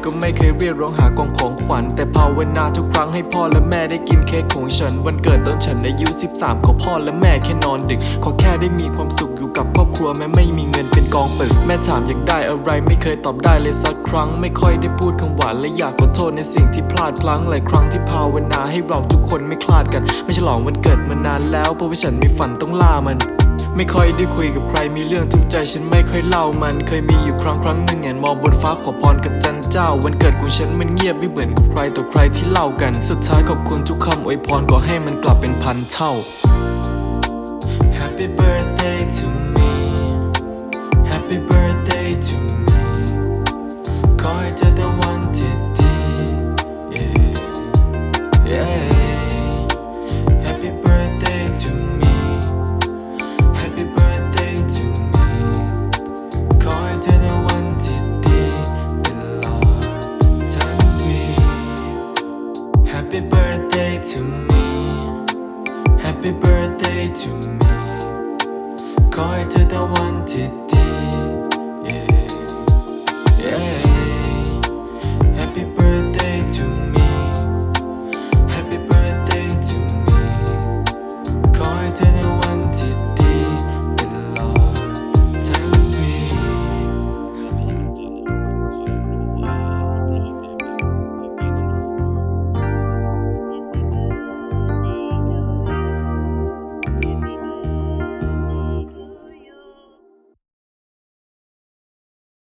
ก็ไม่เคยเรียกร้องหากล่องของขวัญแต่ภาวนาทุกครั้งให้พ่อและแม่ได้กินเค้กของฉันวันเกิดตอนฉันอายุ13ขอพ่อและแม่แค่นอนดึกขอแค่ได้มีความสุขอยู่กับครอบครัวแม้ไม่มีเงินเป็นกองปึกแม่ถามอยากได้อะไรไม่เคยตอบได้เลยสักครั้งไม่ค่อยได้พูดคำหวานและอยากขอโทษในสิ่งที่พลาดพลั้งหลายครั้งที่ภาวนาให้เราทุกคนไม่คลาดกันไม่ฉลองวันเกิดมานานแล้วเพราะว่าฉันมีฝันต้องล่ามันไม่ค่อยได้คุยกับใครมีเรื่องทุกข์ใจฉันไม่ค่อยเล่ามันเคยมีอยู่ครั้งหนึ่งแงนมองบนฟ้าขอพรกับจันเจ้าวันเกิดของฉันมันเงียบไม่เหมือนกับใครต่อใครที่เล่ากันสุดท้ายขอบคุณทุกคำอวยพรขอให้มันกลับเป็นพันเท่า Happy birthday to me Happy birthday to me ขอให้เธอได้วันที่ดี Happy birthday to me Happy birthday to me ขอให้เธอได้วันที่ดีตลอดทั้งปี Happy birthday to me Happy birthday to me ขอให้เธอได้วันที่